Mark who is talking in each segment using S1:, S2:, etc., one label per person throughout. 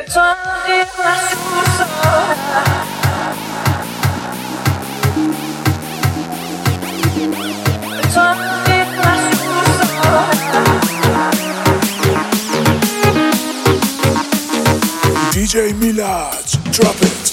S1: DJ Milad, drop it.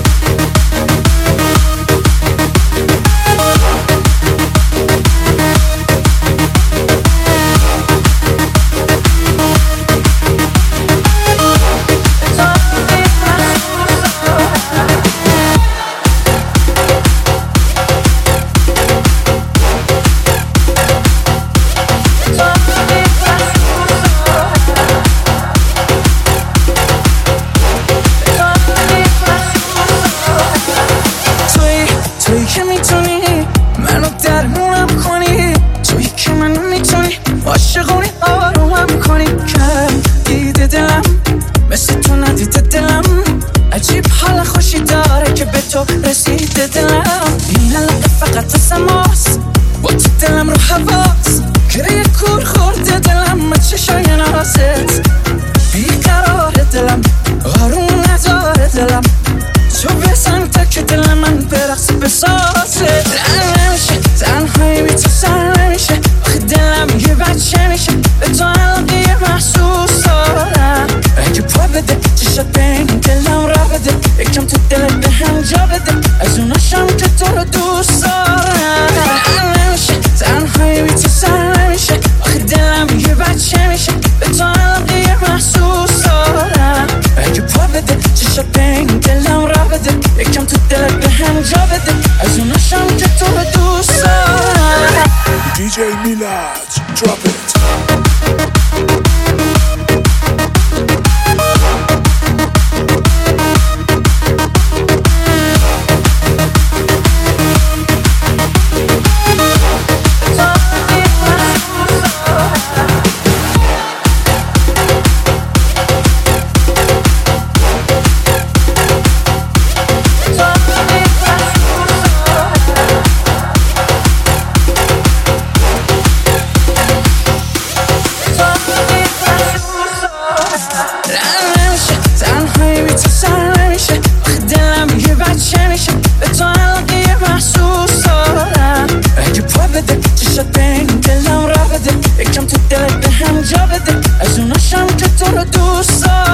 S2: تویی که میتونی منو درمونم کنی، تویی که منو میتونی عاشقونی آرومم کنی. کم دیده دلم مثل تو ندیده دلم، عجیب حال خوشی داره که به تو رسیده دلم. این علاقه فقط از ماست با تو دلم رو حواس، گریه کور خورده دلم چشای نازت، بیقرار دلم آروم نداره دلم. تو بزن تا که دل من برقص بسازه، نمیشه تنهایی بی تو سر نمیشه، آخه دلم یه بچه میشه به تو علاقه یه محسوس دارم. اگه پا بده چشات به این دلم را بده، یکم تو دلت به هم جا بده، از اوناشم که تو رو دوست دارم. نمیشه تنهایی بی تو سر نمیشه، آخه دلم یه بچه میشه به تو علاقه یه محسوس دارم. اگه پا بده چشات به این دلم را بده، یکم تو دلت به هم جا بده، از اوناشم که تو رو دوست دارم.
S1: DJ Milad, drop it.
S2: نمیشه تنهایی بی تو سر نمیشه، آخه دلم یه بچه میشه به تو علاقه یه محسوس دارم. اگه پا بده چشات به این دلم را بده، یکم تو دلت به هم جا بده، از اوناشم که تو رو دوست دارم.